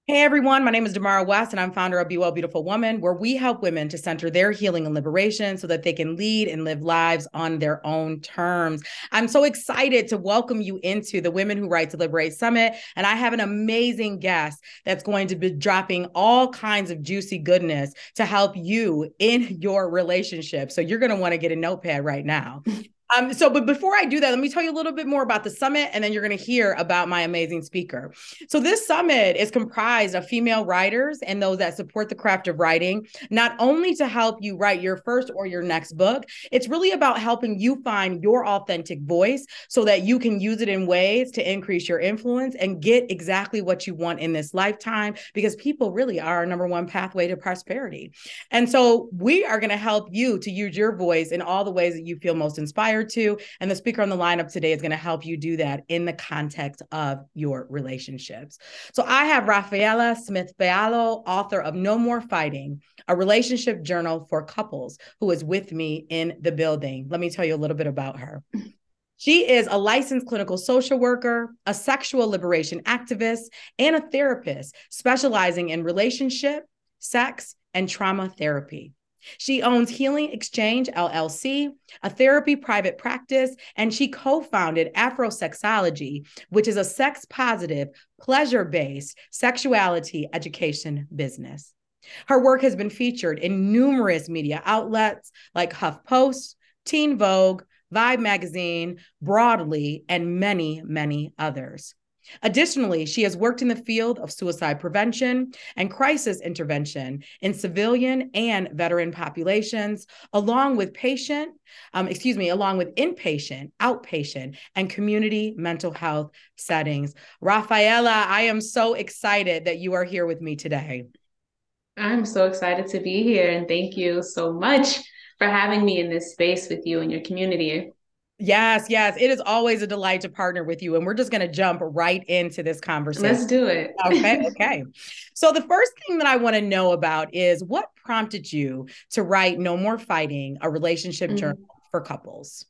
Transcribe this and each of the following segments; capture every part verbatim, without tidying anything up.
Hey everyone, my name is Damara West, and I'm founder of Be Well Beautiful Woman, where we help women to center their healing and liberation so that they can lead and live lives on their own terms. I'm so excited to welcome you into the Women Who Write to Liberate Summit, and I have an amazing guest that's going to be dropping all kinds of juicy goodness to help you in your relationship. So you're going to want to get a notepad right now. Um, so, but before I do that, let me tell you a little bit more about the summit, and then you're going to hear about my amazing speaker. So, this summit is comprised of female writers and those that support the craft of writing, not only to help you write your first or your next book, it's really about helping you find your authentic voice so that you can use it in ways to increase your influence and get exactly what you want in this lifetime, because people really are our number one pathway to prosperity. And so, we are going to help you to use your voice in all the ways that you feel most inspired to. And the speaker on the lineup today is going to help you do that in the context of your relationships. So I have Rafaela Smith Fiallo, author of No More Fighting, a relationship journal for couples, who is with me in the building. Let me tell you a little bit about her. She is a licensed clinical social worker, a sexual liberation activist, and a therapist specializing in relationship, sex, and trauma therapy. She owns Healing Exchange L L C, a therapy private practice, and she co-founded Afrosexology, which is a sex-positive, pleasure-based sexuality education business. Her work has been featured in numerous media outlets like HuffPost, Teen Vogue, Vibe Magazine, Broadly, and many, many others. Additionally, she has worked in the field of suicide prevention and crisis intervention in civilian and veteran populations, along with patient, um, excuse me, along with inpatient, outpatient, and community mental health settings. Rafaela, I am so excited that you are here with me today. I'm so excited to be here, and thank you so much for having me in this space with you and your community. Yes, yes. It is always a delight to partner with you. And we're just going to jump right into this conversation. Let's do it. Okay, okay. So, the first thing that I want to know about is what prompted you to write No More Fighting, a relationship journal Mhm. for couples?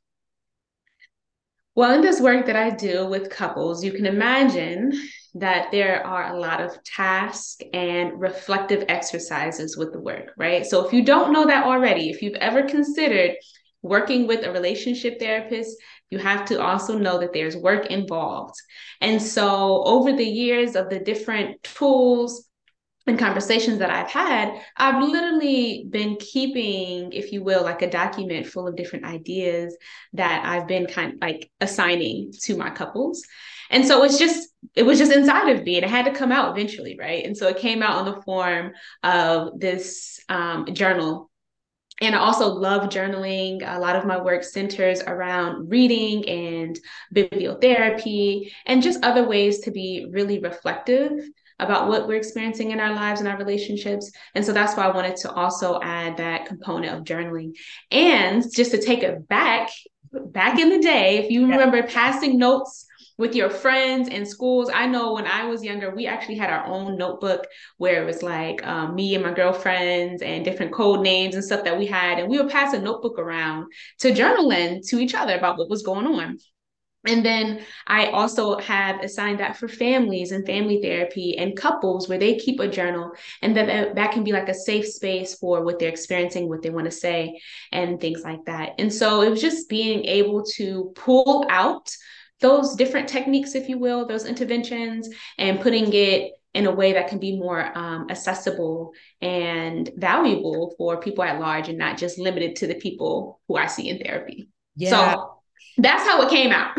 Well, in this work that I do with couples, you can imagine that there are a lot of tasks and reflective exercises with the work, right? So, if you don't know that already, if you've ever considered working with a relationship therapist, you have to also know that there's work involved. And so, over the years of the different tools, and conversations that I've had, I've literally been keeping, if you will, like a document full of different ideas that I've been kind of like assigning to my couples. And so it's just, it was just inside of me and it had to come out eventually, right? And so it came out in the form of this um, journal. And I also love journaling. A lot of my work centers around reading and bibliotherapy and just other ways to be really reflective about what we're experiencing in our lives and our relationships. And so that's why I wanted to also add that component of journaling. And just to take it back, back in the day, if you Yeah. remember passing notes with your friends in schools. I know when I was younger, we actually had our own notebook where it was like um, me and my girlfriends and different code names and stuff that we had. And we would pass a notebook around to journal in to each other about what was going on. And then I also have assigned that for families and family therapy and couples where they keep a journal, and that that can be like a safe space for what they're experiencing, what they want to say, and things like that. And so it was just being able to pull out those different techniques, if you will, those interventions, and putting it in a way that can be more um, accessible and valuable for people at large and not just limited to the people who I see in therapy. Yeah. So that's how it came out.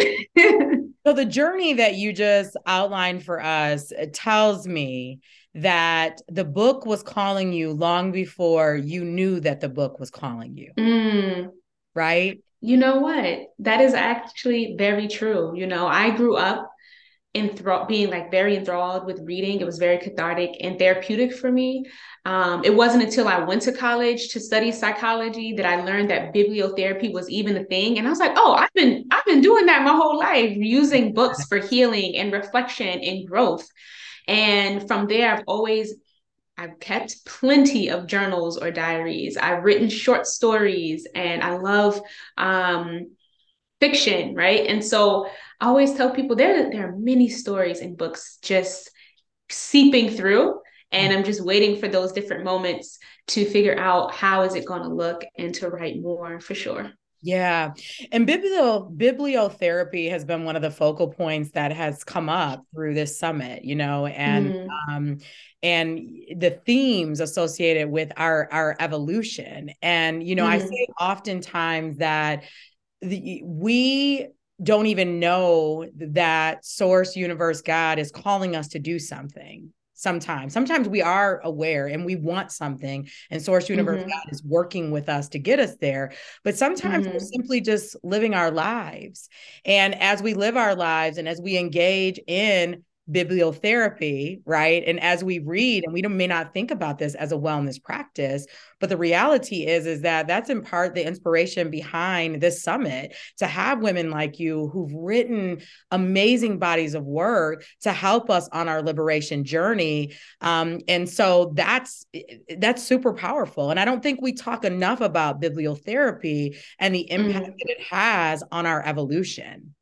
So, the journey that you just outlined for us tells me that the book was calling you long before you knew that the book was calling you, mm, right? you know what? That is actually very true. You know, I grew up enthralled, being like very enthralled with reading. It was very cathartic and therapeutic for me. Um, it wasn't until I went to college to study psychology that I learned that bibliotherapy was even a thing. And I was like, oh, I've been I've been doing that my whole life, using books for healing and reflection and growth. And from there, I've always I've kept plenty of journals or diaries. I've written short stories, and I love um, fiction, right? And so I always tell people there there are many stories in books just seeping through. And I'm just waiting for those different moments to figure out how is it going to look and to write more for sure. Yeah. And biblio bibliotherapy has been one of the focal points that has come up through this summit, you know, and Mm, um and the themes associated with our our evolution. And, you know, I mm, say oftentimes that the, we don't even know that source, universe, God is calling us to do something. Sometimes, sometimes we are aware and we want something, and source, universe, mm-hmm, God is working with us to get us there. But sometimes we're mm-hmm, simply just living our lives. And as we live our lives and as we engage in bibliotherapy, right? And as we read, and we may not think about this as a wellness practice, but the reality is, is that that's in part the inspiration behind this summit, to have women like you who've written amazing bodies of work to help us on our liberation journey. Um, and so that's that's super powerful. And I don't think we talk enough about bibliotherapy and the impact mm-hmm. that it has on our evolution.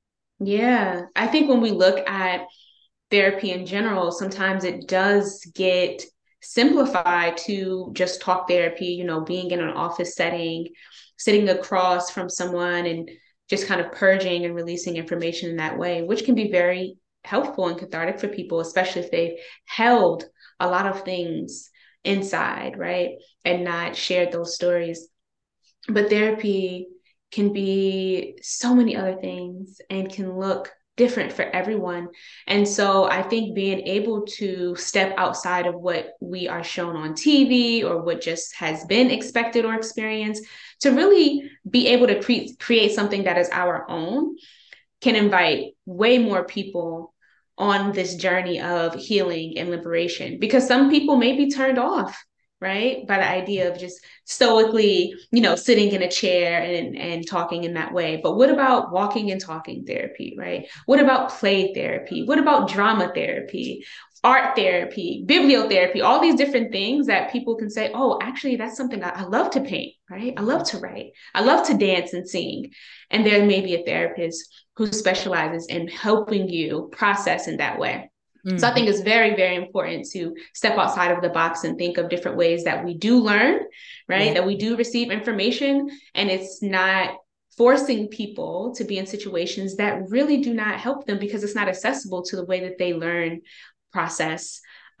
Yeah, I think when we look at therapy in general, sometimes it does get simplified to just talk therapy, you know, being in an office setting, sitting across from someone and just kind of purging and releasing information in that way, which can be very helpful and cathartic for people, especially if they've held a lot of things inside, right? And not shared those stories. But therapy can be so many other things and can look different for everyone. And so I think being able to step outside of what we are shown on T V or what just has been expected or experienced to really be able to cre- create something that is our own can invite way more people on this journey of healing and liberation because some people may be turned off, right, by the idea of just stoically, you know, sitting in a chair and and talking in that way. But what about walking and talking therapy, right? What about play therapy? What about drama therapy, art therapy, bibliotherapy, all these different things that people can say, oh, actually that's something I, I love to paint, right? I love to write, I love to dance and sing. And there may be a therapist who specializes in helping you process in that way. So I Mm-hmm. think it's very, very important to step outside of the box and think of different ways that we do learn, right? Yeah. That we do receive information, and it's not forcing people to be in situations that really do not help them because it's not accessible to the way that they learn, process,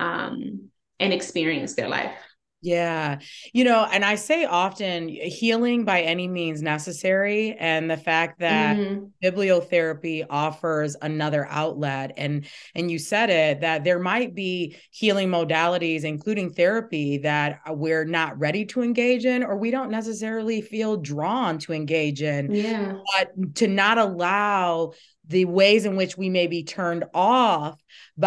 um, and experience their life. Yeah. You know, and I say often healing by any means necessary. And the fact that Mm, bibliotherapy offers another outlet. And and you said it, that there might be healing modalities, including therapy, that we're not ready to engage in, or we don't necessarily feel drawn to engage in. yeah. But to not allow the ways in which we may be turned off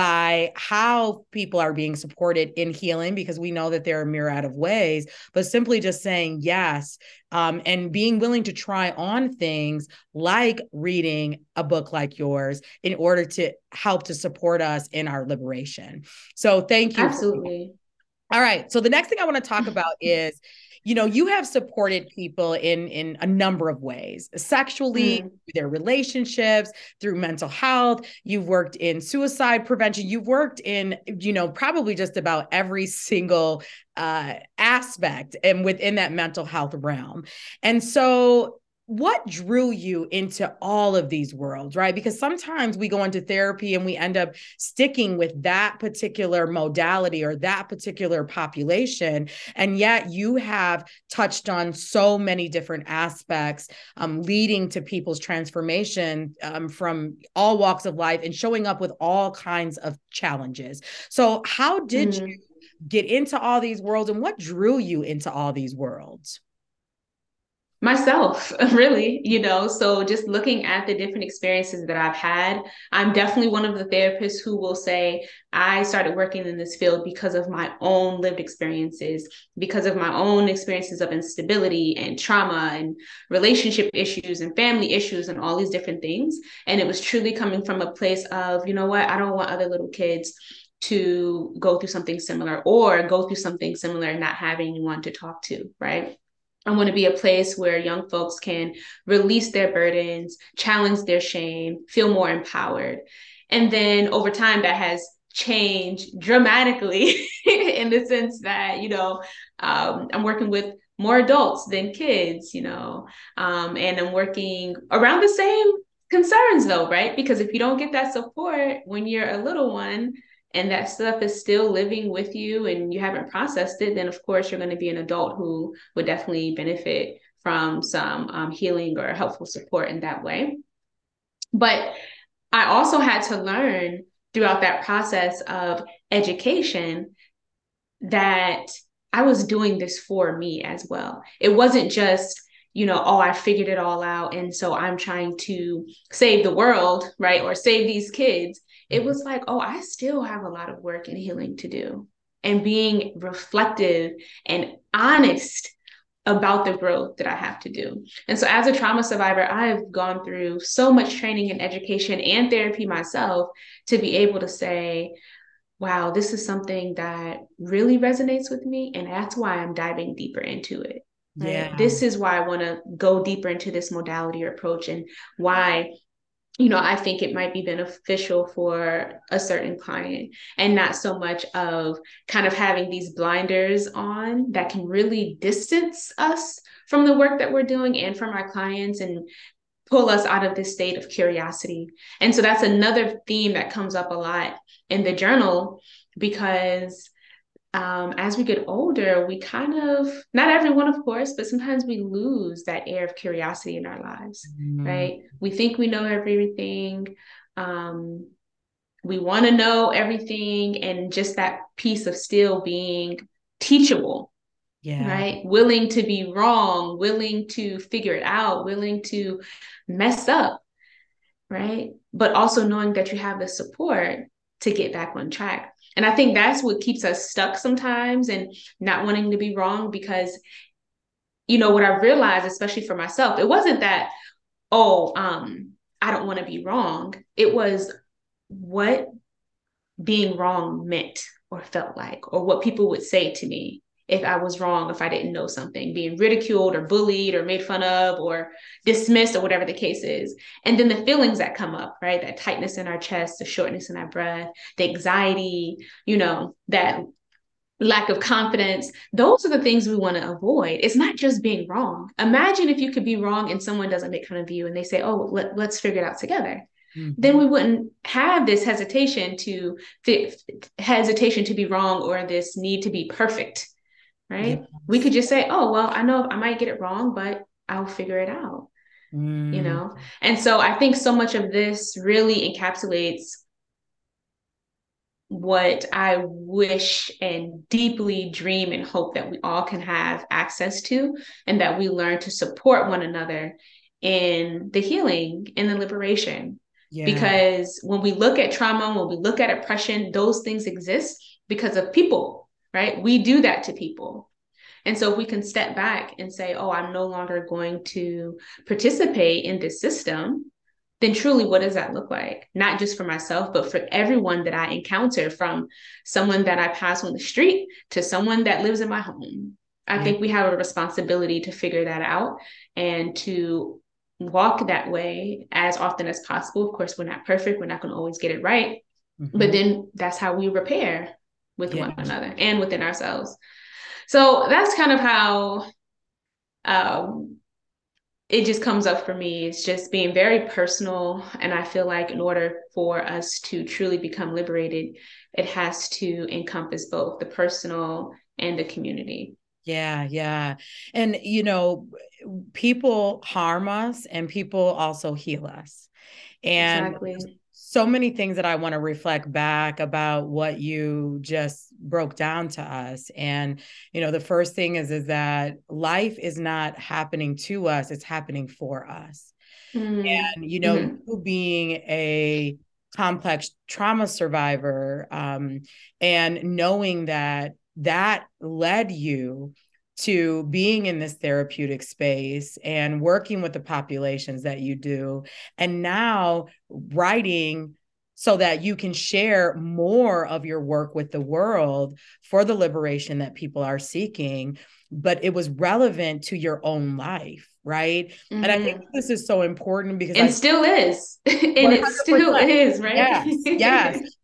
by how people are being supported in healing, because we know that there are a myriad of ways, but simply just saying yes, um, and being willing to try on things like reading a book like yours in order to help to support us in our liberation. So thank you for that. Absolutely. All right. So the next thing I want to talk about is, you know, you have supported people in in a number of ways, sexually, Mm, through their relationships, through mental health. You've worked in suicide prevention. You've worked in, you know, probably just about every single uh, aspect and within that mental health realm. And so what drew you into all of these worlds, right? Because sometimes we go into therapy and we end up sticking with that particular modality or that particular population. And yet you have touched on so many different aspects, um, leading to people's transformation, um, from all walks of life and showing up with all kinds of challenges. So, how did you mm. get into all these worlds, and what drew you into all these worlds? Myself, really, you know. So just looking at the different experiences that I've had, I'm definitely one of the therapists who will say, I started working in this field because of my own lived experiences, because of my own experiences of instability and trauma and relationship issues and family issues and all these different things. And it was truly coming from a place of, you know what, I don't want other little kids to go through something similar or go through something similar and not having anyone to talk to, right? I want to be a place where young folks can release their burdens, challenge their shame, feel more empowered. And then over time, that has change dramatically in the sense that, you know, um, I'm working with more adults than kids, you know, um, and I'm working around the same concerns though, right? Because if you don't get that support when you're a little one and that stuff is still living with you and you haven't processed it, then of course you're going to be an adult who would definitely benefit from some um, healing or helpful support in that way. But I also had to learn throughout that process of education that I was doing this for me as well. It wasn't just, you know, oh, I figured it all out. And so I'm trying to save the world, right? Or save these kids. It was like, oh, I still have a lot of work and healing to do. And being reflective and honest about the growth that I have to do. And so as a trauma survivor, I've gone through so much training and education and therapy myself to be able to say, wow, this is something that really resonates with me. And that's why I'm diving deeper into it. Right. Yeah. This is why I want to go deeper into this modality or approach, and why, you know, I think it might be beneficial for a certain client, and not so much of kind of having these blinders on that can really distance us from the work that we're doing and from our clients, and pull us out of this state of curiosity. And so that's another theme that comes up a lot in the journal, because um, as we get older, we kind of, not everyone, of course, but sometimes we lose that air of curiosity in our lives, mm. right? We think we know everything. Um, we want to know everything. And just that piece of still being teachable, yeah. right? Willing to be wrong, willing to figure it out, willing to mess up, right? But also knowing that you have the support to get back on track. And I think that's what keeps us stuck sometimes and not wanting to be wrong, because, you know, what I realized, especially for myself, it wasn't that, oh, um, I don't want to be wrong. It was what being wrong meant or felt like, or what people would say to me if I was wrong, if I didn't know something, being ridiculed or bullied or made fun of or dismissed or whatever the case is. And then the feelings that come up, right? That tightness in our chest, the shortness in our breath, the anxiety, you know, that lack of confidence. Those are the things we want to avoid. It's not just being wrong. Imagine if you could be wrong and someone doesn't make fun of you and they say, oh, let, let's figure it out together. Mm-hmm. Then we wouldn't have this hesitation to hesitation to be wrong, or this need to be perfect. Right? Yes. We could just say, oh, well, I know I might get it wrong, but I'll figure it out, mm. you know? And so I think so much of this really encapsulates what I wish and deeply dream and hope that we all can have access to, and that we learn to support one another in the healing and the liberation. Yeah. Because when we look at trauma, when we look at oppression, those things exist because of people. Right? We do that to people. And so if we can step back and say, oh, I'm no longer going to participate in this system, then truly, what does that look like? Not just for myself, but for everyone that I encounter, from someone that I pass on the street to someone that lives in my home. I yeah. think we have a responsibility to figure that out and to walk that way as often as possible. Of course, we're not perfect. We're not going to always get it right. Mm-hmm. But then that's how we repair with yeah. one another and within ourselves. So that's kind of how um, it just comes up for me. It's just being very personal. And I feel like in order for us to truly become liberated, it has to encompass both the personal and the community. Yeah, yeah. And, you know, people harm us and people also heal us. And exactly. So many things that I want to reflect back about what you just broke down to us. And, you know, the first thing is, is that life is not happening to us, it's happening for us. Mm-hmm. And, you know, mm-hmm. you being a complex trauma survivor, um, and knowing that that led you to being in this therapeutic space and working with the populations that you do, and now writing so that you can share more of your work with the world for the liberation that people are seeking, but it was relevant to your own life, right? Mm-hmm. And I think this is so important because and I, still is, and it still is, right? Yes, yes.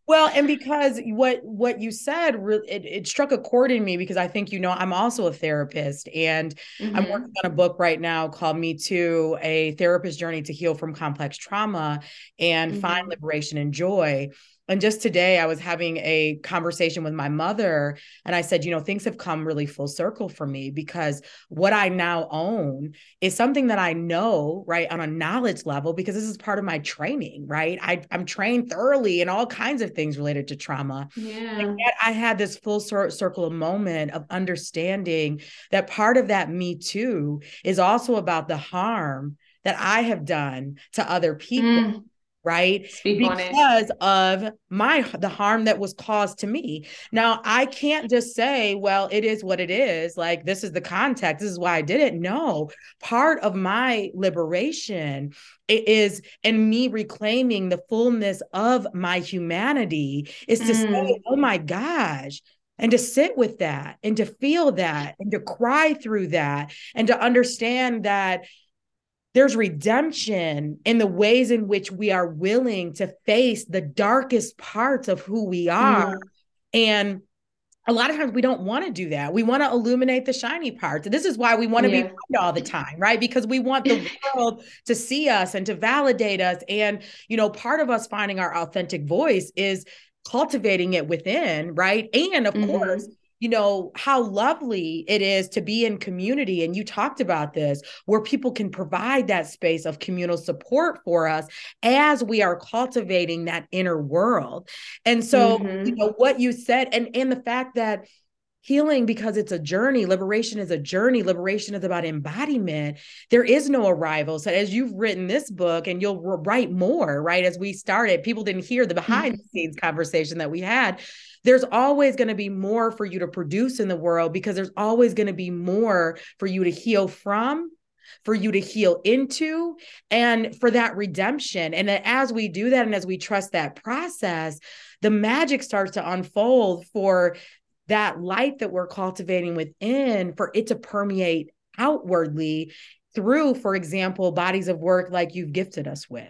Well, and because what what you said really it, it struck a chord in me because I think you know I'm also a therapist and I'm working Mm-hmm. on a book right now called Me Too, a therapist journey to heal from complex trauma and find Mm-hmm. liberation and joy. And just today I was having a conversation with my mother and I said, you know, things have come really full circle for me because what I now own is something that I know, right, on a knowledge level, because this is part of my training, right? I, I'm trained thoroughly in all kinds of things related to trauma. And Yeah. yet I had this full cir- circle of moment of understanding that part of that Me Too is also about the harm that I have done to other people, Mm. right? Speak on it. Because of my the harm that was caused to me. Now, I can't just say, well, it is what it is. Like this is the context. This is why I did it. No, part of my liberation is and me reclaiming the fullness of my humanity is to say, Mm. oh my gosh, and to sit with that and to feel that and to cry through that and to understand that there's redemption in the ways in which we are willing to face the darkest parts of who we are. Mm. And a lot of times we don't want to do that. We want to illuminate the shiny parts. And this is why we want to be Yeah. right all the time, right? Because we want the world to see us and to validate us. And, you know, part of us finding our authentic voice is cultivating it within, right? And of course, Mm-hmm. you know, how lovely it is to be in community. And you talked about this, where people can provide that space of communal support for us as we are cultivating that inner world. And so, you Mm-hmm. know, what you said, and, and the fact that healing, because it's a journey, liberation is a journey, liberation is about embodiment. There is no arrival. So as you've written this book and you'll write more, right? As we started, people didn't hear the behind the scenes conversation that we had. There's always going to be more for you to produce in the world because there's always going to be more for you to heal from, for you to heal into, and for that redemption. And that as we do that and as we trust that process, the magic starts to unfold for that light that we're cultivating within, for it to permeate outwardly through, for example, bodies of work like you've gifted us with.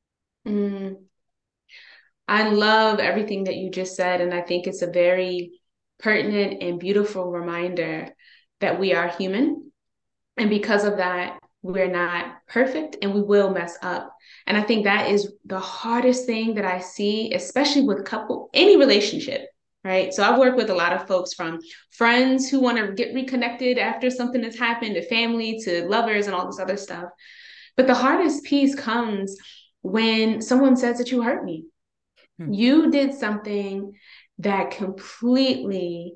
Mm. I love everything that you just said, and I think it's a very pertinent and beautiful reminder that we are human. And because of that, we're not perfect and we will mess up. And I think that is the hardest thing that I see, especially with couple, any relationship, right? So I've worked with a lot of folks, from friends who want to get reconnected after something has happened, to family, to lovers, and all this other stuff. But the hardest piece comes when someone says that you hurt me. Hmm. You did something that completely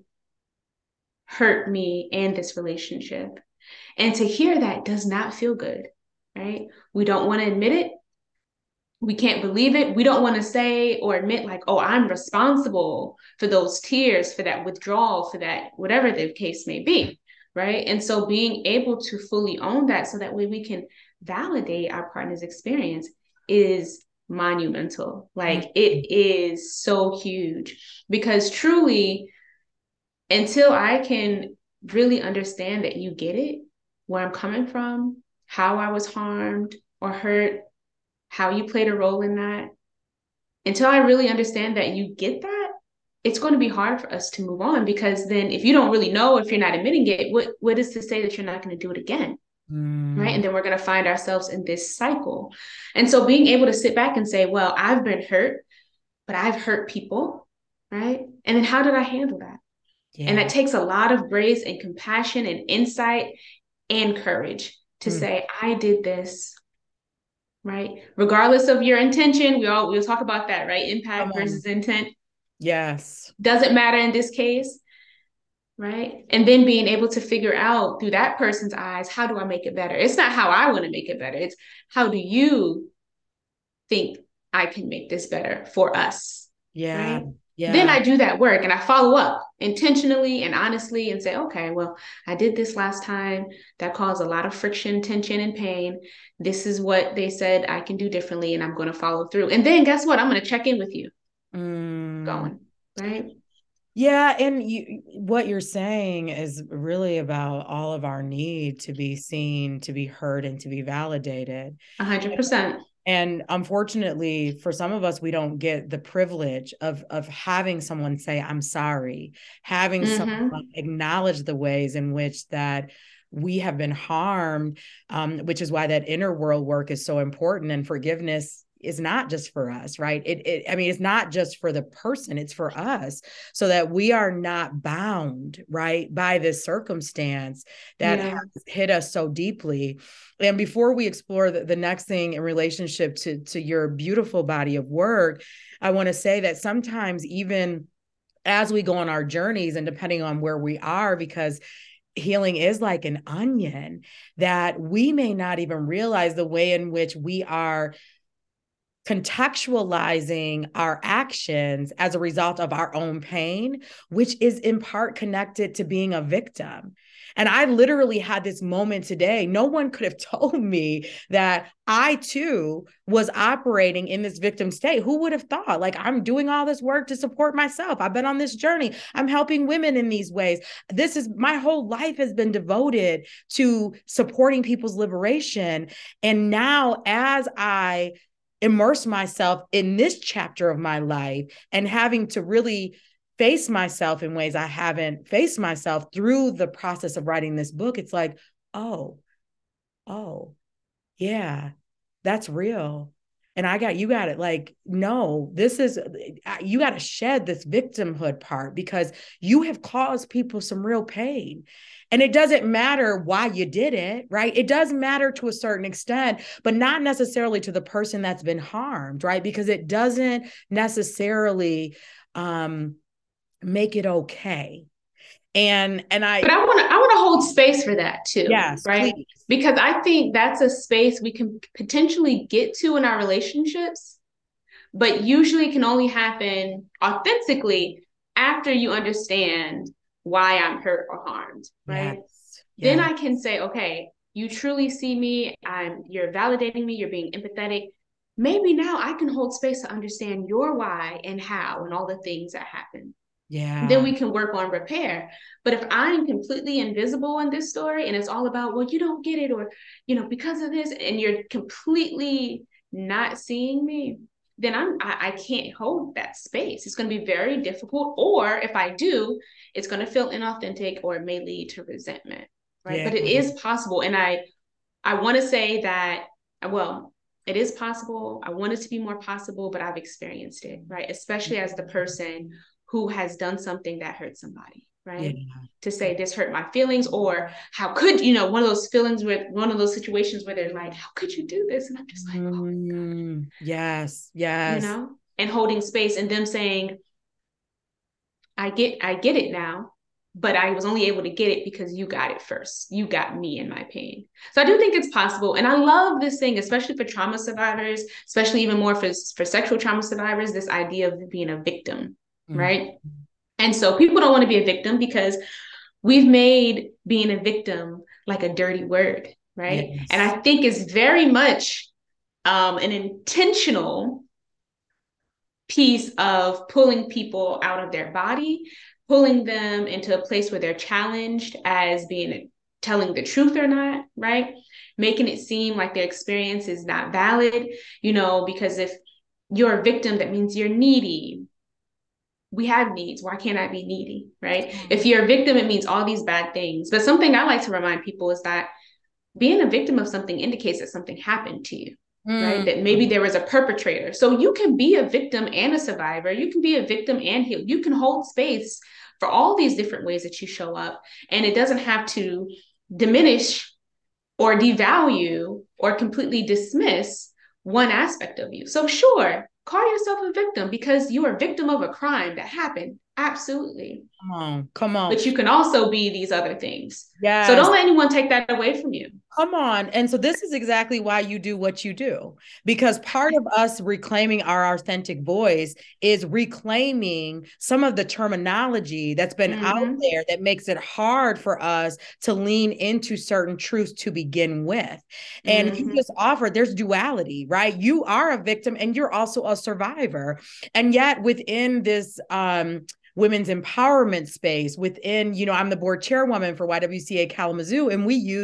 hurt me and this relationship. And to hear that does not feel good, right? We don't want to admit it. We can't believe it. We don't want to say or admit, like, oh, I'm responsible for those tears, for that withdrawal, for that, whatever the case may be, right? And so being able to fully own that so that way we can validate our partner's experience is monumental. Like, it is so huge because truly, until I can really understand that you get it, where I'm coming from, how I was harmed or hurt, how you played a role in that, until I really understand that you get that, it's going to be hard for us to move on, because then if you don't really know, if you're not admitting it, what, what is to say that you're not going to do it again? Right. Mm. And then we're going to find ourselves in this cycle. And so being able to sit back and say, well, I've been hurt, but I've hurt people. Right. And then how did I handle that? And that Yeah. takes a lot of grace and compassion and insight and courage to Mm. say, I did this, right? Regardless of your intention, we all we'll talk about that, right? Come Impact on. versus intent. Yes. Doesn't matter in this case, right? And then being able to figure out through that person's eyes, how do I make it better? It's not how I want to make it better. It's how do you think I can make this better for us, Yeah. right? Then Yeah. I do that work and I follow up intentionally and honestly and say, okay, well, I did this last time. That caused a lot of friction, tension, and pain. This is what they said I can do differently, and I'm going to follow through. And then guess what? I'm going to check in with you Mm. going, right? Yeah, and you, what you're saying is really about all of our need to be seen, to be heard, and to be validated. one hundred percent. And unfortunately, for some of us, we don't get the privilege of, of having someone say, I'm sorry, having someone Mm-hmm. acknowledge the ways in which that we have been harmed, um, which is why that inner world work is so important. And forgiveness is not just for us, right? It, it, I mean, it's not just for the person, it's for us, so that we are not bound, right, by this circumstance that Yeah. has hit us so deeply. And before we explore the, the next thing in relationship to, to your beautiful body of work, I want to say that sometimes even as we go on our journeys and depending on where we are, because healing is like an onion, that we may not even realize the way in which we are contextualizing our actions as a result of our own pain, which is in part connected to being a victim. And I literally had this moment today. No one could have told me that I too was operating in this victim state. Who would have thought? Like, I'm doing all this work to support myself. I've been on this journey. I'm helping women in these ways. This is my whole life has been devoted to supporting people's liberation. And now, as I immerse myself in this chapter of my life and having to really face myself in ways I haven't faced myself through the process of writing this book, it's like, oh, oh, yeah, that's real. And I got, you got it. Like, no, this is, you got to shed this victimhood part because you have caused people some real pain. And it doesn't matter why you did it, right? It does matter to a certain extent, but not necessarily to the person that's been harmed, right? Because it doesn't necessarily um, make it okay. And, and I, But I want to I want to hold space for that too, yes, right? please. Because I think that's a space we can potentially get to in our relationships, but usually can only happen authentically after you understand why I'm hurt or harmed, right? Yes, Then yes, I can say, okay, you truly see me, I'm you're validating me, you're being empathetic. Maybe now I can hold space to understand your why and how and all the things that happen. Then yeah, we can work on repair. But if I'm completely invisible in this story and it's all about, well, you don't get it, or, you know, because of this, and you're completely not seeing me, then I'm I, I can't hold that space. It's going to be very difficult. Or if I do, it's going to feel inauthentic or it may lead to resentment. Right. yeah, But it is possible. And I I want to say that, well, it is possible. I want it to be more possible, but I've experienced it, right? Especially as the person who has done something that hurt somebody, yeah. right? To say this hurt my feelings, or how could, you know, one of those feelings with one of those situations where they're like, how could you do this? And I'm just like, oh, Mm, yes, you yes. know, and holding space and them saying, I get, I get it now, but I was only able to get it because you got it first. You got me in my pain. So I do think it's possible. And I love this thing, especially for trauma survivors, especially even more for, for sexual trauma survivors, this idea of being a victim, Mm, right? And so people don't want to be a victim because we've made being a victim like a dirty word, right? And yes. I think it's very much um, an intentional piece of pulling people out of their body, pulling them into a place where they're challenged as being telling the truth or not, right? Making it seem like their experience is not valid, you know, because if you're a victim, that means you're needy. We have needs. Why can't I be needy, right? If you're a victim, it means all these bad things. But something I like to remind people is that being a victim of something indicates that something happened to you, right? Mm, That maybe there was a perpetrator. So you can be a victim and a survivor. You can be a victim and heal. You can hold space for all these different ways that you show up. And it doesn't have to diminish or devalue or completely dismiss one aspect of you. So, sure, call yourself a victim because you are a victim of a crime that happened. Absolutely. come on, come on. But you can also be these other things. So, Yes. don't let anyone take that away from you. Come on. And so this is exactly why you do what you do. Because part of us reclaiming our authentic voice is reclaiming some of the terminology that's been out Mm-hmm. there that makes it hard for us to lean into certain truths to begin with. And you Mm-hmm. just offered there's duality, right? You are a victim and you're also a survivor. And yet within this um women's empowerment space within, you know, I'm the board chairwoman for Y W C A Kalamazoo, and we use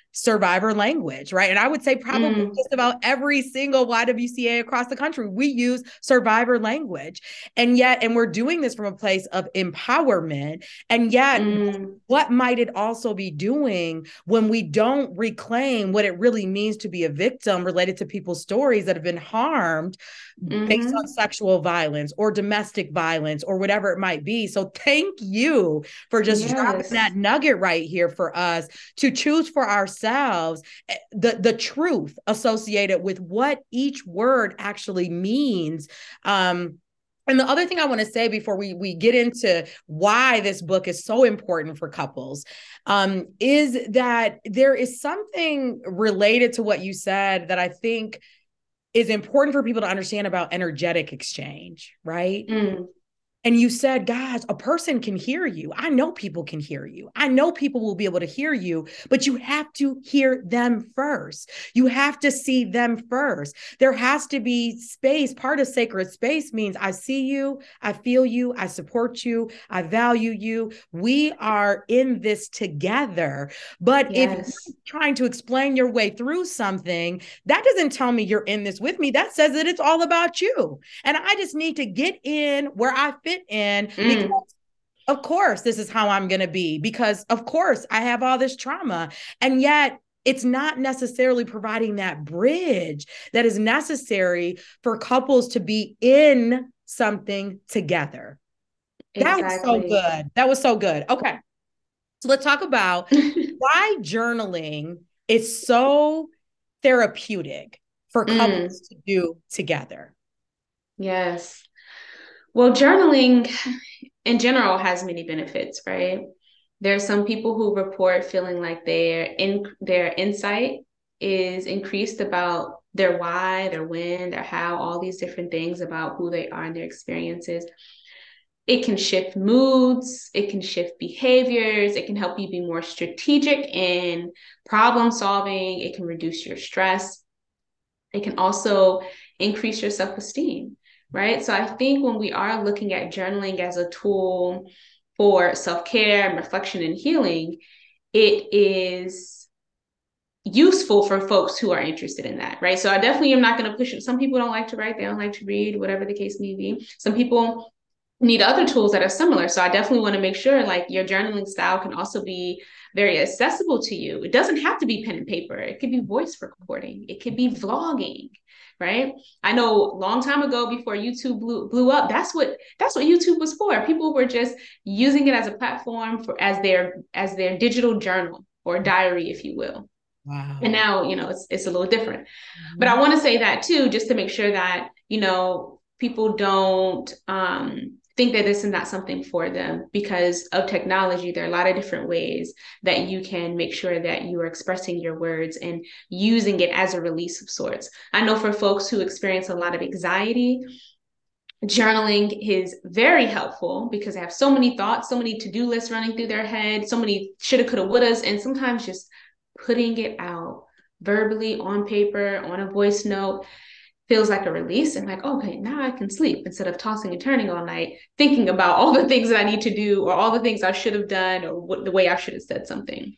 survivor language, right? And I would say probably Mm. just about every single Y W C A across the country, we use survivor language. And yet, and we're doing this from a place of empowerment. And yet, Mm. what might it also be doing when we don't reclaim what it really means to be a victim related to people's stories that have been harmed based on Mm-hmm. sexual violence or domestic violence or whatever it might be? So thank you for just dropping that Yes. nugget right here for us to choose for ourselves the, the truth associated with what each word actually means. Um, and the other thing I want to say before we, we get into why this book is so important for couples um, is that there is something related to what you said that I think is important for people to understand about energetic exchange, right? Mm. And you said, guys, a person can hear you. I know people can hear you. I know people will be able to hear you, but you have to hear them first. You have to see them first. There has to be space. Part of sacred space means I see you, I feel you, I support you, I value you. We are in this together. But if you're Yes. trying to explain your way through something, that doesn't tell me you're in this with me. That says that it's all about you. And I just need to get in where I fit in because Mm. of course this is how I'm going to be, because of course I have all this trauma. And yet it's not necessarily providing that bridge that is necessary for couples to be in something together. That was so Exactly. good. That was so good. Okay. So let's talk about why journaling is so therapeutic for Mm. couples to do together. Yes. Well, journaling in general has many benefits, right? There are some people who report feeling like their in their insight is increased about their why, their when, their how, all these different things about who they are and their experiences. It can shift moods, it can shift behaviors, it can help you be more strategic in problem solving, it can reduce your stress. It can also increase your self-esteem, right? So I think when we are looking at journaling as a tool for self-care and reflection and healing, it is useful for folks who are interested in that, right? So I definitely am not going to push it. Some people don't like to write, they don't like to read, whatever the case may be. Some people need other tools that are similar. So I definitely want to make sure like your journaling style can also be very accessible to you. It doesn't have to be pen and paper. It could be voice recording. It could be vlogging, right? I know a long time ago before YouTube blew, blew up, that's what that's what YouTube was for. People were just using it as a platform for as their as their digital journal or diary, if you will. And Wow. now, you know, it's it's a little different. But I Mhm. want to say that too, just to make sure that, you know, people don't um, think that this is not something for them because of technology. There are a lot of different ways that you can make sure that you are expressing your words and using it as a release of sorts. I know for folks who experience a lot of anxiety, journaling is very helpful because they have so many thoughts, so many to-do lists running through their head, so many shoulda, coulda, wouldas, and sometimes just putting it out verbally on paper, on a voice note feels like a release and like, okay, now I can sleep instead of tossing and turning all night, thinking about all the things that I need to do or all the things I should have done or what, the way I should have said something.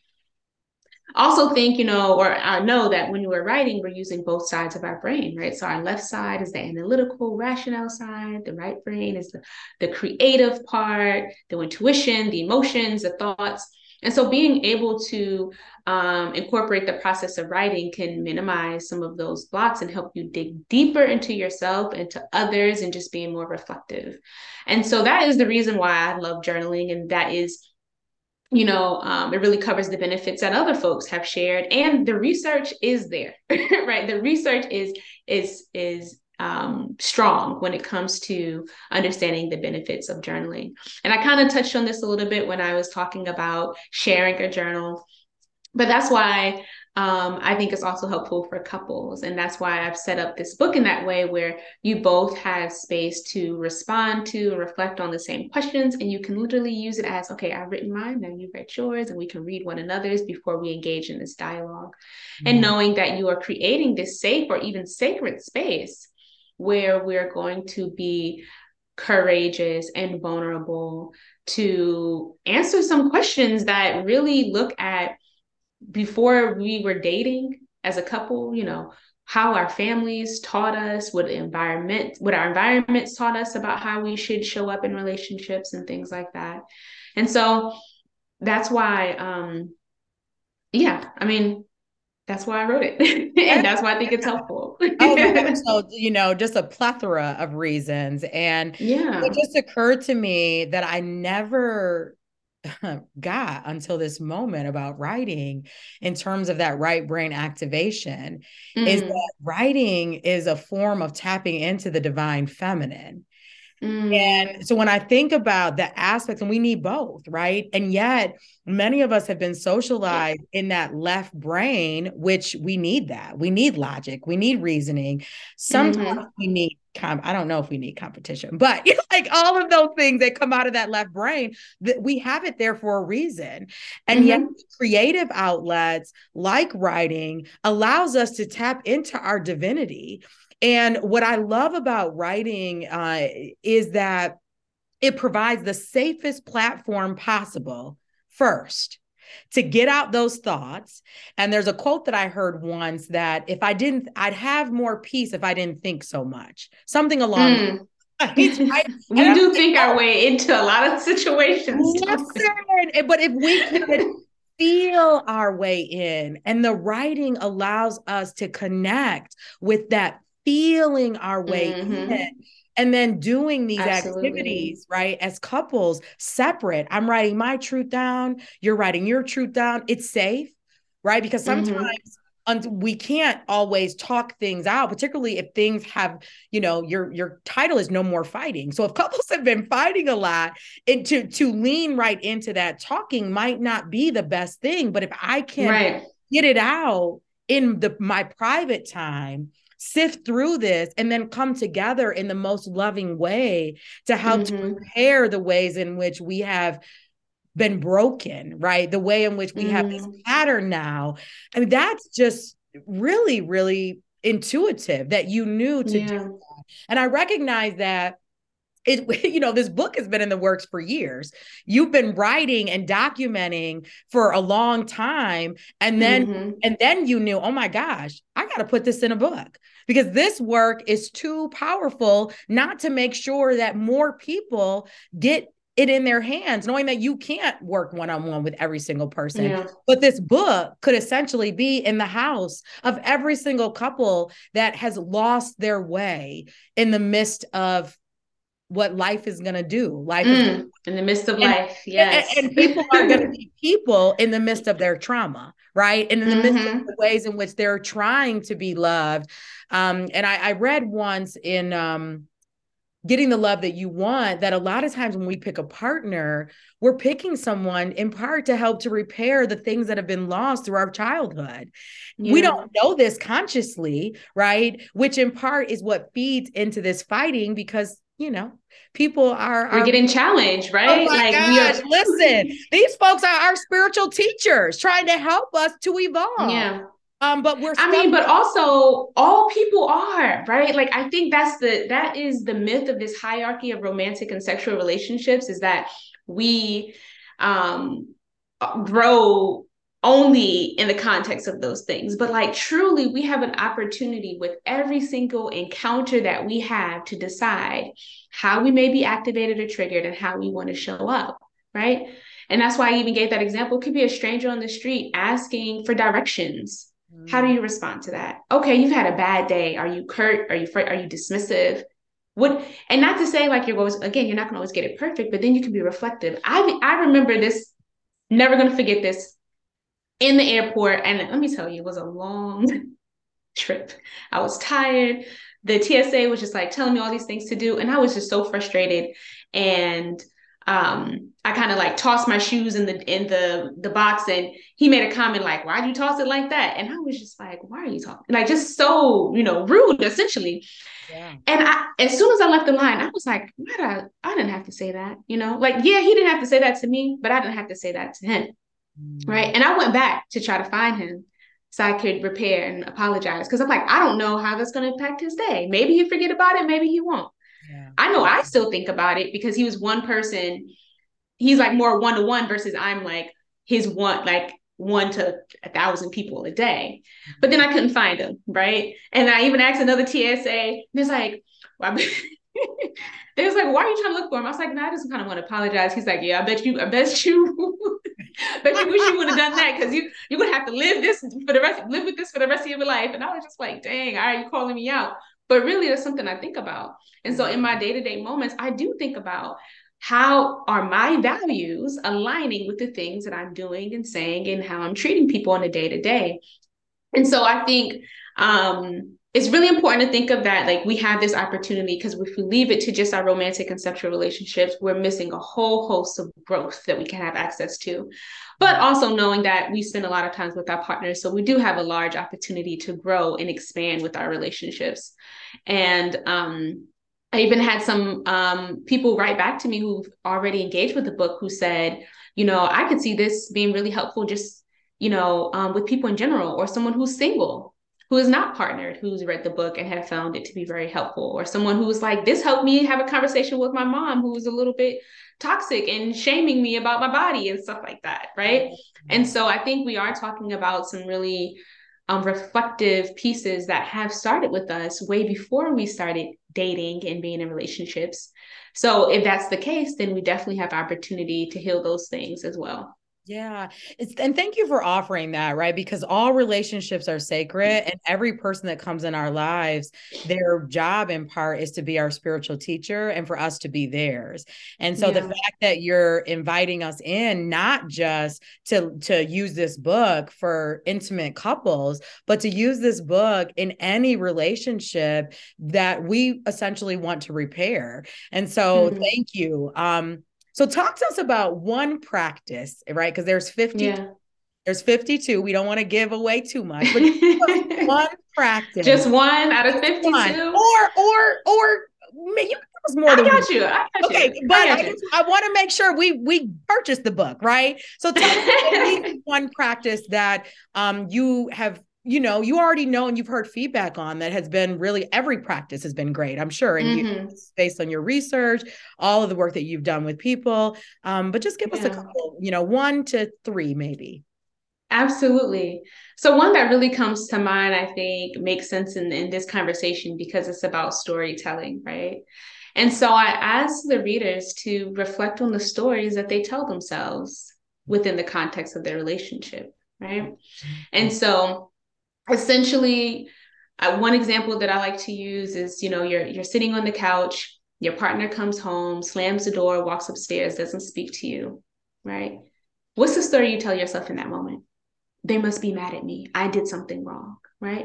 Also think, you know, or I know that when we're writing, we're using both sides of our brain, right? So our left side is the analytical, rational side. The right brain is the, the creative part, the intuition, the emotions, the thoughts. And so being able to um, incorporate the process of writing can minimize some of those blocks and help you dig deeper into yourself, into others, and just being more reflective. And so that is the reason why I love journaling. And that is, you know, um, it really covers the benefits that other folks have shared, and the research is there, right? The research is is is um, strong when it comes to understanding the benefits of journaling. And I kind of touched on this a little bit when I was talking about sharing a journal, but that's why um, I think it's also helpful for couples. And that's why I've set up this book in that way where you both have space to respond to and reflect on the same questions. And you can literally use it as, okay, I've written mine, now you write yours, and we can read one another's before we engage in this dialogue. And Yeah. knowing that you are creating this safe or even sacred space where we're going to be courageous and vulnerable to answer some questions that really look at before we were dating as a couple, you know, how our families taught us, what environment, what our environments taught us about how we should show up in relationships and things like that. And so that's why, um, yeah, I mean, that's why I wrote it. And that's why I think it's helpful. Oh my gosh. So, you know, just a plethora of reasons. And it Yeah. just occurred to me that I never got until this moment about writing in terms of that right brain activation is Mm, that writing is a form of tapping into the divine feminine. mm, And so when I think about the aspects, and we need both, right? And yet many of us have been socialized in that left brain, which we need that. We need logic, we need reasoning. Sometimes mm-hmm, we need, com- I don't know if we need competition, but you know, like all of those things that come out of that left brain, that we have it there for a reason. And yet mm-hmm, creative outlets like writing allows us to tap into our divinity. And what I love about writing uh, is that it provides the safest platform possible first to get out those thoughts. And there's a quote that I heard once that if I didn't, I'd have more peace if I didn't think so much, something along mm. those lines, right? And We I'm do like, think our oh, way into a lot of situations, don't we? listen. But if we could feel our way in, and the writing allows us to connect with that feeling our way in, Mm-hmm. and then doing these Absolutely. activities, right, as couples separate. I'm writing my truth down, you're writing your truth down. It's safe, right? Because sometimes Mm-hmm. we can't always talk things out, particularly if things have, you know, your your title is no more fighting. So if couples have been fighting a lot, and to to lean right into that talking might not be the best thing. But if I can Right. get it out in the my private time, sift through this, and then come together in the most loving way to help to Mm-hmm. repair the ways in which we have been broken, right? The way in which we have this Mm-hmm. pattern now. I mean, that's just really, really intuitive that you knew to do Yeah. that. And I recognize that it, you know, this book has been in the works for years. You've been writing and documenting for a long time. And then Mm-hmm. and then you knew, oh my gosh, I got to put this in a book because this work is too powerful not to make sure that more people get it in their hands, knowing that you can't work one-on-one with every single person. Yeah. But this book could essentially be in the house of every single couple that has lost their way in the midst of what life is going to do. Life is, Mm. In the midst of and, life. and, Yes. and people are going to be people in the midst of their trauma, right? And in the midst of Mm-hmm. the ways in which they're trying to be loved. Um, and I, I read once in um, Getting the Love That You Want that a lot of times when we pick a partner, we're picking someone in part to help to repair the things that have been lost through our childhood. We Yeah. don't know this consciously, right? Which in part is what feeds into this fighting because, you know, people are We're are getting challenged, oh right? my Like we gosh, are. listen, these folks are our spiritual teachers trying to help us to evolve. Yeah. Um, but we're I stuck. mean, but also all people are, right? Like I think that's the that is the myth of this hierarchy of romantic and sexual relationships is that we um grow only in the context of those things. But like truly we have an opportunity with every single encounter that we have to decide how we may be activated or triggered and how we want to show up, right? And that's why I even gave that example. It could be a stranger on the street asking for directions. How do Mm, you respond to that? Okay, you've had a bad day. Are you curt? Are you fr- are you dismissive? What and not to say like you're always again, you're not gonna always get it perfect, but then you can be reflective. I I remember this, never gonna forget this in the airport. And let me tell you, it was a long trip. I was tired. The T S A was just like telling me all these things to do, and I was just so frustrated. And um, I kind of like tossed my shoes in the in the the box, and he made a comment like, "Why'd you toss it like that?" And I was just like, "Why are you talking?" Like just so you know rude, essentially. yeah. And I, as soon as I left the line, I was like, "Why did I? I didn't have to say that." You know, like yeah, he didn't have to say that to me, but I didn't have to say that to him, Mm, right? And I went back to try to find him so I could repair and apologize because I'm like, I don't know how that's going to impact his day. Maybe he forget about it, maybe he won't. yeah. I know I still think about it because he was one person. He's like more one to one versus I'm like his one like one to a thousand people a day. But then I couldn't find them, right? And I even asked another T S A, and it's like, well, they was like, why are you trying to look for him? I was like, no, I just kind of want to apologize. He's like, yeah, I bet you, I bet you, bet you wish you would have done that, because you you would have to live this for the rest, live with this for the rest of your life. And I was just like, dang, all right, you calling me out. But really, that's something I think about. And so in my day-to-day moments, I do think about, how are my values aligning with the things that I'm doing and saying, and how I'm treating people on a day-to-day. And so I think um, it's really important to think of that. Like, we have this opportunity, because if we leave it to just our romantic and sexual relationships, we're missing a whole host of growth that we can have access to. But also knowing that we spend a lot of times with our partners. So we do have a large opportunity to grow and expand with our relationships. And um, I even had some um, people write back to me who've already engaged with the book, who said, you know, I could see this being really helpful just, you know, um, with people in general, or someone who's single, who is not partnered, who's read the book and had found it to be very helpful, or someone who's like, this helped me have a conversation with my mom, who was a little bit toxic and shaming me about my body and stuff like that, right? And so I think we are talking about some really um, reflective pieces that have started with us way before we started dating and being in relationships. So if that's the case, then we definitely have opportunity to heal those things as well. Yeah. It's, and thank you for offering that, right? Because all relationships are sacred, and every person that comes in our lives, their job in part is to be our spiritual teacher and for us to be theirs. And so yeah. the fact that you're inviting us in, not just to, to use this book for intimate couples, but to use this book in any relationship that we essentially want to repair. And so mm-hmm. thank you. Um, So talk to us about one practice, right? Because there's fifty, yeah. there's fifty-two. We don't want to give away too much, but one practice. Just one out of fifty-two? One. Or, or, or you give us more I than got one. you. I got okay, you. but I, I, I want to make sure we we purchase the book, right? So tell me one practice that um you have, you know, you already know and you've heard feedback on that has been really, every practice has been great, I'm sure. And mm-hmm. you, based on your research, all of the work that you've done with people. Um, but just give yeah. us a couple, you know, one to three, maybe. Absolutely. So one that really comes to mind, I think, makes sense in, in this conversation, because it's about storytelling, right? And so I ask the readers to reflect on the stories that they tell themselves within the context of their relationship, right? And so essentially, uh, one example that I like to use is, you know, you're you're sitting on the couch, your partner comes home, slams the door, walks upstairs, doesn't speak to you, right? What's the story you tell yourself in that moment? They must be mad at me. I did something wrong, right?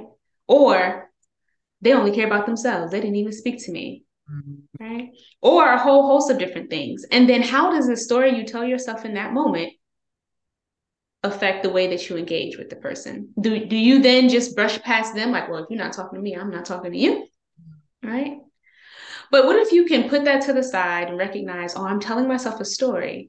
Or they only care about themselves. They didn't even speak to me, mm-hmm. right? Or a whole host of different things. And then how does the story you tell yourself in that moment affect the way that you engage with the person? Do, do you then just brush past them like, well, if you're not talking to me, I'm not talking to you, right? But what if you can put that to the side and recognize, oh, I'm telling myself a story,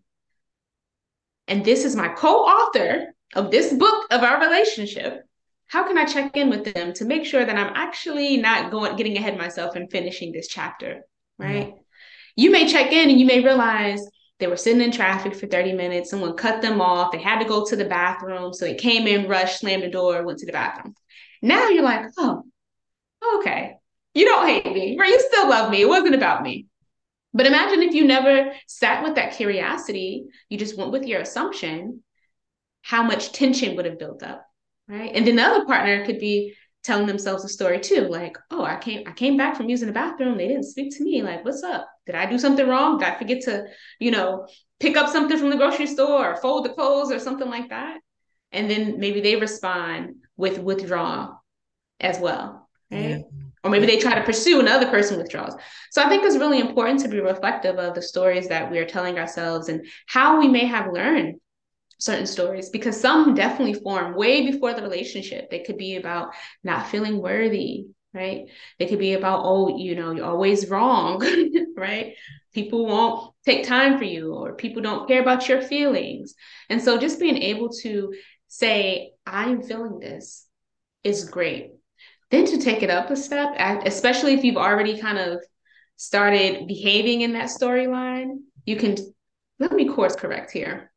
and this is my co-author of this book of our relationship. How can I check in with them to make sure that I'm actually not going, getting ahead of myself and finishing this chapter, right? Yeah. You may check in and you may realize they were sitting in traffic for thirty minutes. Someone cut them off. They had to go to the bathroom. So they came in, rushed, slammed the door, went to the bathroom. Now you're like, oh, okay. You don't hate me, right? You still love me. It wasn't about me. But imagine if you never sat with that curiosity, you just went with your assumption, how much tension would have built up, right? And then the other partner could be telling themselves a story too, like, oh, I came, I came back from using the bathroom. They didn't speak to me. Like, what's up? Did I do something wrong? Did I forget to, you know, pick up something from the grocery store or fold the clothes or something like that? And then maybe they respond with withdrawal as well, right? Yeah. Or maybe they try to pursue and another person withdraws. So I think it's really important to be reflective of the stories that we are telling ourselves and how we may have learned certain stories, because some definitely form way before the relationship. They could be about not feeling worthy, right? They could be about, oh, you know, you're always wrong, right? People won't take time for you, or people don't care about your feelings. And so just being able to say, I'm feeling this is great. Then to take it up a step, especially if you've already kind of started behaving in that storyline, you can, let me course correct here.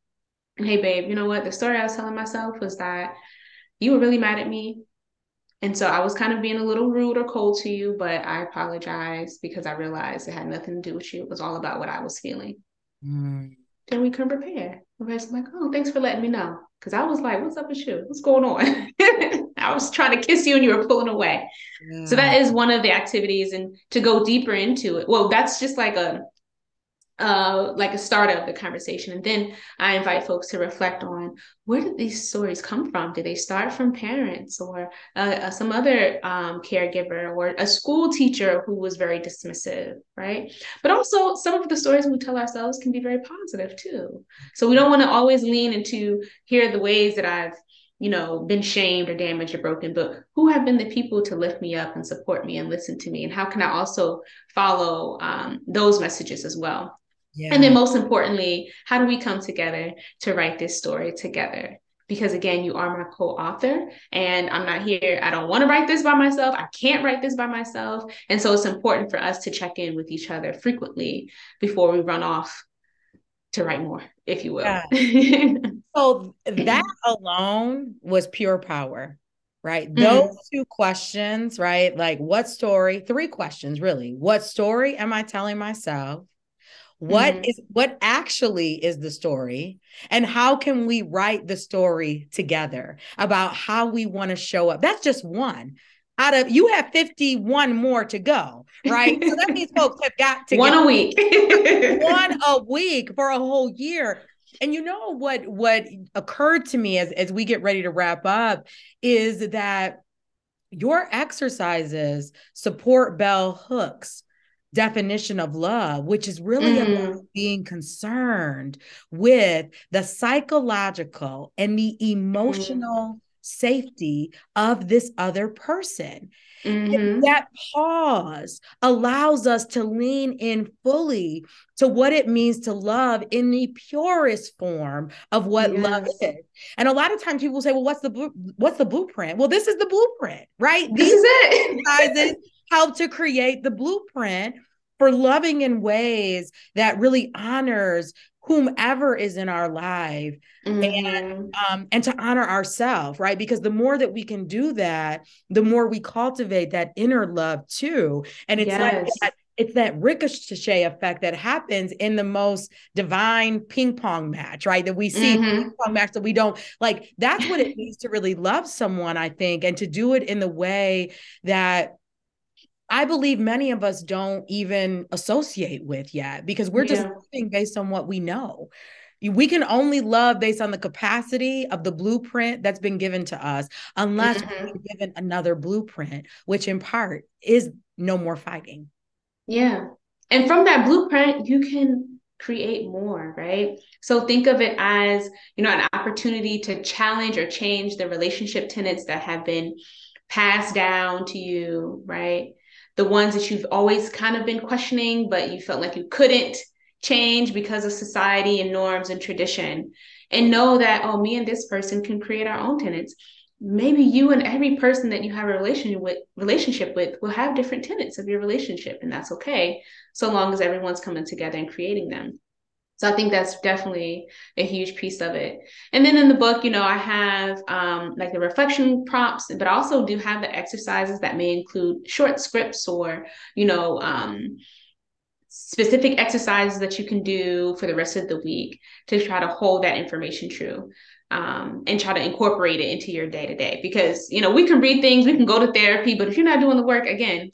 hey, babe, you know what? The story I was telling myself was that you were really mad at me. And so I was kind of being a little rude or cold to you, but I apologize because I realized it had nothing to do with you. It was all about what I was feeling. Mm. Then we can prepare. The rest like, oh, thanks for letting me know. Because I was like, what's up with you? What's going on? I was trying to kiss you and you were pulling away. So Yeah. that is one of the activities. And to go deeper into it, well, that's just like a uh, like a start of the conversation. And then I invite folks to reflect on, where did these stories come from? Did they start from parents or uh, uh, some other um, caregiver or a school teacher who was very dismissive, right? But also, some of the stories we tell ourselves can be very positive too. So we don't want to always lean into, here are the ways that I've you know, been shamed or damaged or broken, but who have been the people to lift me up and support me and listen to me? And how can I also follow um, those messages as well? And then Yeah. most importantly, how do we come together to write this story together? Because again, you are my co-author and I'm not here. I don't want to write this by myself. I can't write this by myself. And so it's important for us to check in with each other frequently before we run off to write more, if you will. Yeah. So that alone was pure power, right? Those Mm, two questions, right? Like, what story? Three questions, really. What story am I telling myself? What mm-hmm. is what actually is the story? And how can we write the story together about how we want to show up? That's just one. Out of you have fifty-one more to go, right? So that means folks have got to One get a week. one a week for a whole year. And you know what what occurred to me as as we get ready to wrap up is that your exercises support bell hooks definition of love, which is really about Mm-hmm. being concerned with the psychological and the emotional safety of this other person. And Mm-hmm. that pause allows us to lean in fully to what it means to love in the purest form of what love Yes. is. And a lot of times people say, well, what's the what's the blueprint? Well, this is the blueprint, right? This These is it. exercises help to create the blueprint for loving in ways that really honors whomever is in our life and Mm-hmm. um, and to honor ourselves, right? Because the more that we can do that, the more we cultivate that inner love too. And it's like Yes. that, it's that ricochet effect that happens in the most divine ping pong match, right? That we see ping Mm-hmm. pong match that we don't like. That's what it means to really love someone, I think, and to do it in the way that I believe many of us don't even associate with yet because we're just Yeah. living based on what we know. We can only love based on the capacity of the blueprint that's been given to us, unless Mm-hmm. we're given another blueprint, which in part is no more fighting. Yeah. And from that blueprint, you can create more, right? So think of it as, you know, an opportunity to challenge or change the relationship tenets that have been passed down to you, right? The ones that you've always kind of been questioning, but you felt like you couldn't change because of society and norms and tradition. And know that, oh, me and this person can create our own tenets. Maybe you and every person that you have a relationship with relationship with will have different tenets of your relationship, and that's okay, so long as everyone's coming together and creating them. So I think that's definitely a huge piece of it. And then in the book, you know, I have um, like the reflection prompts, but I also do have the exercises that may include short scripts or, you know, um, specific exercises that you can do for the rest of the week to try to hold that information true, um, and try to incorporate it into your day to day. Because, you know, we can read things, we can go to therapy, but if you're not doing the work, again,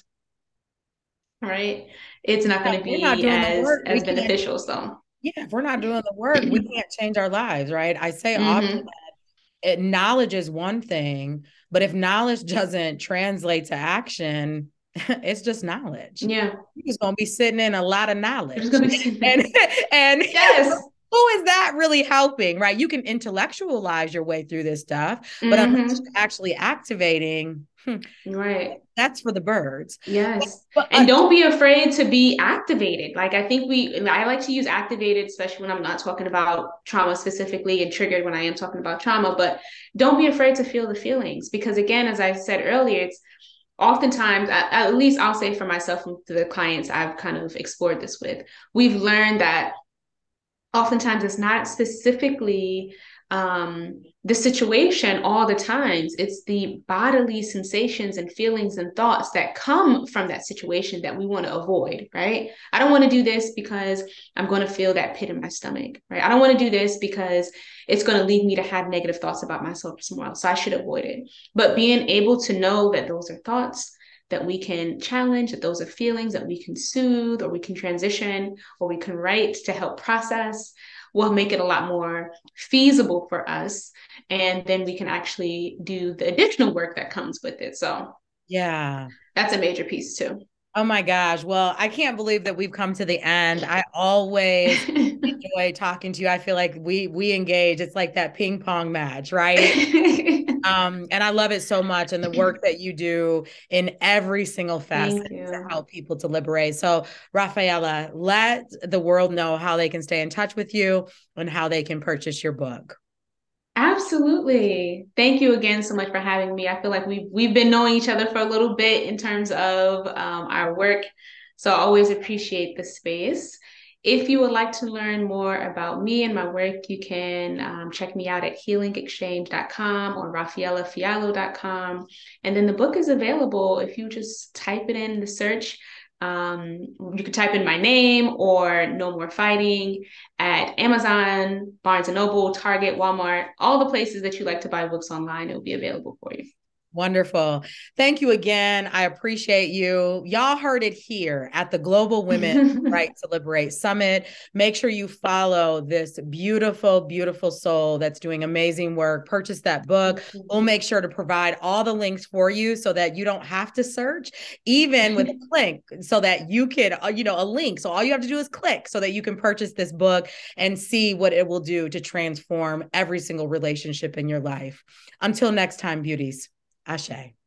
right, it's not Yeah, going if to we're not be doing the as work, we as can't. beneficial. So, Yeah, if we're not doing the work, we can't change our lives, right? I say often mm-hmm. it, knowledge is one thing, but if knowledge doesn't translate to action, it's just knowledge. Yeah, You're just gonna be sitting in a lot of you're just knowledge. going to be sitting there. And and Yes. who is that really helping, right? You can intellectualize your way through this stuff, but unless Mm-hmm. you're actually activating, hmm, Right. that's for the birds. Yes. But, And uh, don't be afraid to be activated. Like I think we, I like to use activated, especially when I'm not talking about trauma specifically, and triggered when I am talking about trauma, but don't be afraid to feel the feelings. Because again, as I said earlier, it's oftentimes, at, at least I'll say for myself and the clients I've kind of explored this with, we've learned that oftentimes it's not specifically um, the situation all the times. It's the bodily sensations and feelings and thoughts that come from that situation that we want to avoid, right? I don't want to do this because I'm going to feel that pit in my stomach, right? I don't want to do this because it's going to lead me to have negative thoughts about myself tomorrow. So I should avoid it. But being able to know that those are thoughts that we can challenge, that those are feelings that we can soothe or we can transition or we can write to help process will make it a lot more feasible for us. And then we can actually do the additional work that comes with it. So, yeah, that's a major piece too. Oh my gosh. Well, I can't believe that we've come to the end. I always enjoy talking to you. I feel like we we engage. It's like that ping pong match, right? Um, and I love it so much, and the work that you do in every single facet to help people to liberate. So, Rafaela, let the world know how they can stay in touch with you and how they can purchase your book. Absolutely. Thank you again so much for having me. I feel like we've we've been knowing each other for a little bit in terms of um, our work. So I always appreciate the space. If you would like to learn more about me and my work, you can um, check me out at healing exchange dot com or rafaela fiallo dot com. And then the book is available if you just type it in the search. Um, you can type in my name or No More Fighting at Amazon, Barnes and Noble, Target, Walmart, all the places that you like to buy books online. It will be available for you. Wonderful. Thank you again. I appreciate you. Y'all heard it here at the Global Women Right to Liberate Summit. Make sure you follow this beautiful, beautiful soul that's doing amazing work. Purchase that book. We'll make sure to provide all the links for you so that you don't have to search, even with a link, so that you can, you know, a link. So all you have to do is click so that you can purchase this book and see what it will do to transform every single relationship in your life. Until next time, beauties. Ashe.